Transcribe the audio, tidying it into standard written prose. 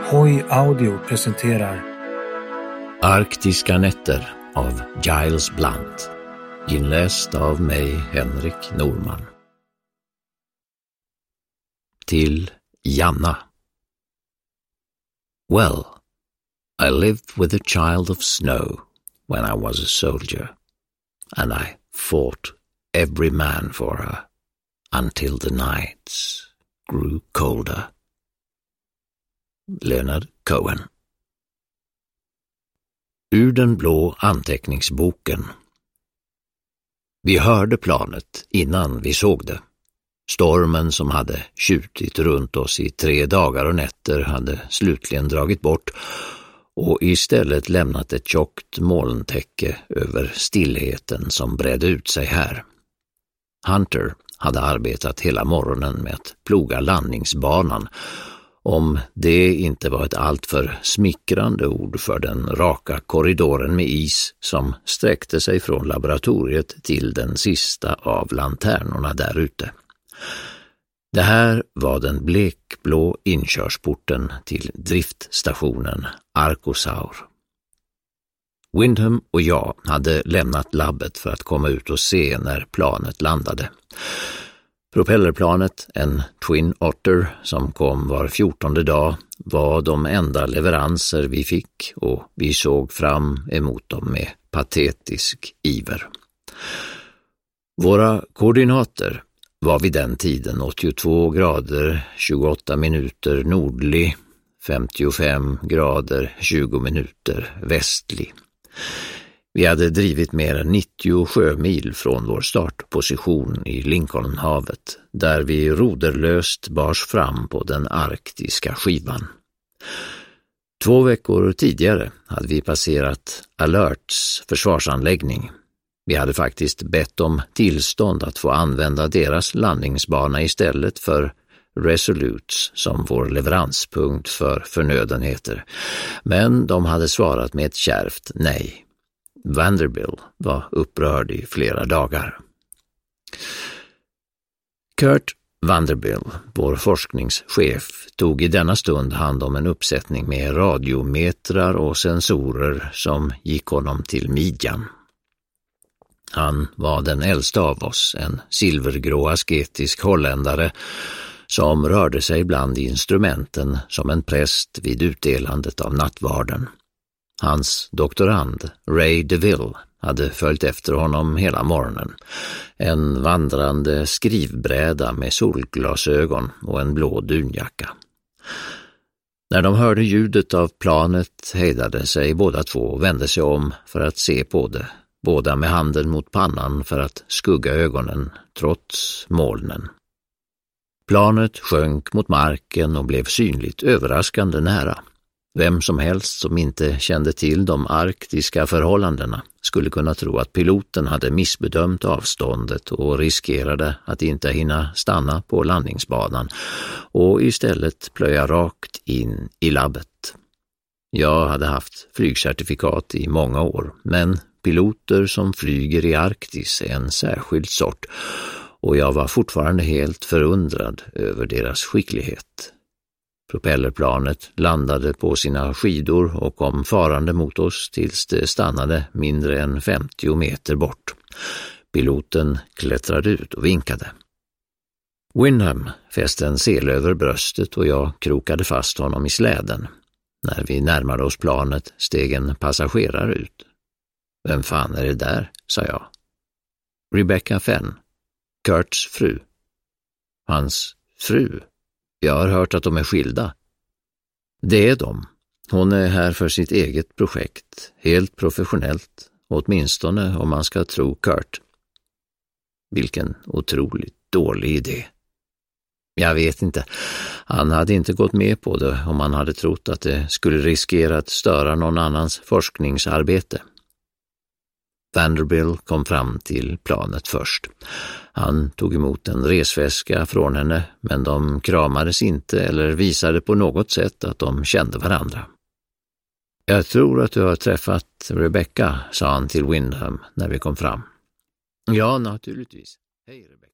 Hoi Audio presenterar Arktiska nätter av Giles Blunt. Inläst av mig, Henrik Norman. Till Janna. Well, I lived with a child of snow when I was a soldier, and I fought every man for her until the nights grew colder. Leonard Cohen. Ur den blå anteckningsboken. Vi hörde planet innan vi såg det. Stormen som hade tjutit runt oss i 3 dagar och nätter hade slutligen dragit bort och istället lämnat ett tjockt molntäcke över stillheten som bredde ut sig här. Hunter hade arbetat hela morgonen med att ploga landningsbanan, om det inte var ett alltför smickrande ord för den raka korridoren med is som sträckte sig från laboratoriet till den sista av lanternorna där ute. Det här var den blekblå inkörsporten till driftstationen Arkosaur. Windham och jag hade lämnat labbet för att komma ut och se när planet landade. Propellerplanet, en Twin Otter som kom var 14:e dag, var de enda leveranser vi fick och vi såg fram emot dem med patetisk iver. Våra koordinater var vid den tiden 82 grader 28 minuter nordlig, 55 grader 20 minuter västlig. Vi hade drivit mer än 90 sjömil från vår startposition i Lincolnhavet, där vi roderlöst bars fram på den arktiska skivan. 2 veckor tidigare hade vi passerat Alerts försvarsanläggning. Vi hade faktiskt bett om tillstånd att få använda deras landningsbana istället för Resolutes som vår leveranspunkt för förnödenheter, men de hade svarat med ett kärvt nej. Vanderbilt var upprörd i flera dagar. Kurt Vanderbilt, vår forskningschef, tog i denna stund hand om en uppsättning med radiometrar och sensorer som gick honom till midjan. Han var den äldsta av oss, en silvergrå asketisk holländare som rörde sig bland instrumenten som en präst vid utdelandet av nattvarden. Hans doktorand, Ray DeVille, hade följt efter honom hela morgonen. En vandrande skrivbräda med solglasögon och en blå dunjacka. När de hörde ljudet av planet hejdade sig båda två och vände sig om för att se på det, båda med handen mot pannan för att skugga ögonen trots molnen. Planet sjönk mot marken och blev synligt överraskande nära. Vem som helst som inte kände till de arktiska förhållandena skulle kunna tro att piloten hade missbedömt avståndet och riskerade att inte hinna stanna på landningsbanan och istället plöja rakt in i labbet. Jag hade haft flygcertifikat i många år, men piloter som flyger i Arktis är en särskild sort och jag var fortfarande helt förundrad över deras skicklighet. Propellerplanet landade på sina skidor och kom farande mot oss tills det stannade mindre än 50 meter bort. Piloten klättrade ut och vinkade. Windham fäste en sel över bröstet och jag krokade fast honom i släden. När vi närmade oss planet steg en passagerare ut. Vem fan är det där, sa jag. Rebecca Fenn, Kurts fru. Hans fru? Jag har hört att de är skilda. Det är de. Hon är här för sitt eget projekt, helt professionellt, åtminstone om man ska tro Kurt. Vilken otroligt dålig idé. Jag vet inte. Han hade inte gått med på det om han hade trott att det skulle riskera att störa någon annans forskningsarbete. Vanderbilt kom fram till planet först. Han tog emot en resväska från henne, men de kramades inte eller visade på något sätt att de kände varandra. Jag tror att du har träffat Rebecca, sa han till Windham när vi kom fram. Ja, naturligtvis. Hej Rebecca.